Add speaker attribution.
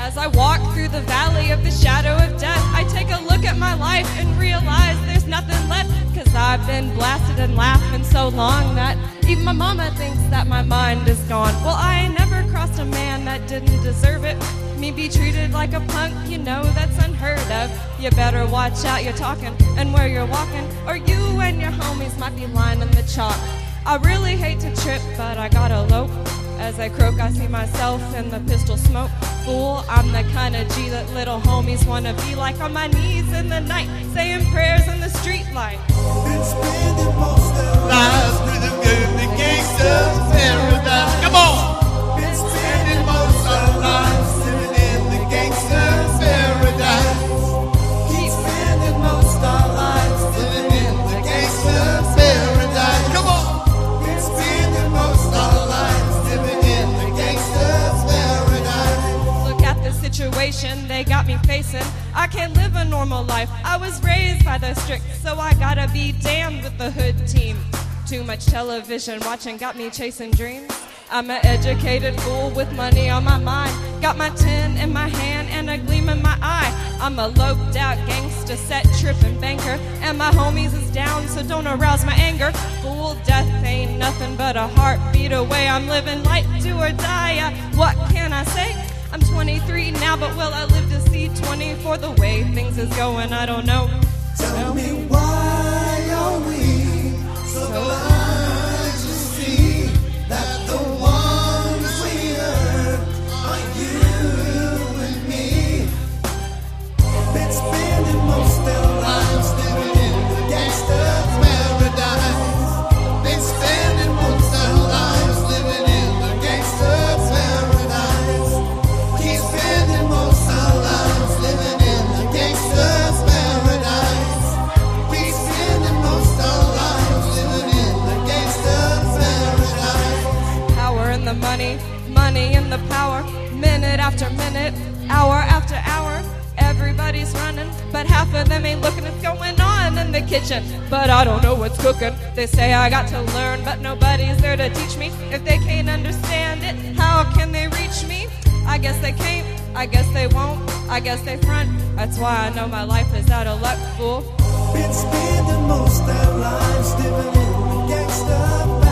Speaker 1: As I walk through the valley of the shadow of death, I take a look at my life and realize there's nothing left. Cause I've been blasted and laughing so long that even my mama thinks that my mind is gone. Well, I ain't never crossed a man that didn't deserve it. Me be treated like a punk, you know that's unheard of. You better watch out you're talking and where you're walking, or you and your homies might be lying in the chalk. I really hate to trip, but I gotta lope. As I croak, I see myself in the pistol smoke. Fool, I'm the kind of G that little homies wanna be like. On my knees in the night, saying prayers in the street light.
Speaker 2: Been spending most of
Speaker 3: Lives living in the gangster's paradise. Come on!
Speaker 2: Been spending most of our lives living in the gangster's paradise. Keep spending most of our lives living in the gangster's paradise.
Speaker 3: Come on!
Speaker 2: Been spending most of our lives living in the gangster's paradise.
Speaker 1: Look at the situation they got me facing. I can't live a normal life. I was raised by the strict, so I gotta be damned with the hood team. Too much television watching got me chasing dreams. I'm an educated fool with money on my mind. Got my tin in my hand and a gleam in my eye. I'm a loped out gangster, set tripping banker, and my homies is down, so don't arouse my anger. Fool, death ain't nothing but a heartbeat away. I'm living life, do or die. What can I say? I'm 23 now, but will I live to see 24? The way things is going, I don't know.
Speaker 2: Tell me why are we so blind to see that the ones we hurt are you and me? Been spending most of our lives living in the gangster's paradise. Been spending most of our lives living in the gangster's paradise. Keep spending most of our lives living in the gangster's paradise. Keep spending most of our lives living in the gangster's paradise.
Speaker 1: Power in the money, money in the power. Minute after minute, hour after hour. Everybody's running, but half of them ain't looking what's going on in the kitchen. But I don't know what's cooking. They say I got to learn, but nobody's there to teach me. If they can't understand it, how can they reach me? I guess they can't, I guess they won't, I guess they front. That's why I know my life is out of luck, fool.
Speaker 2: Been spending most of our lives living in the gangster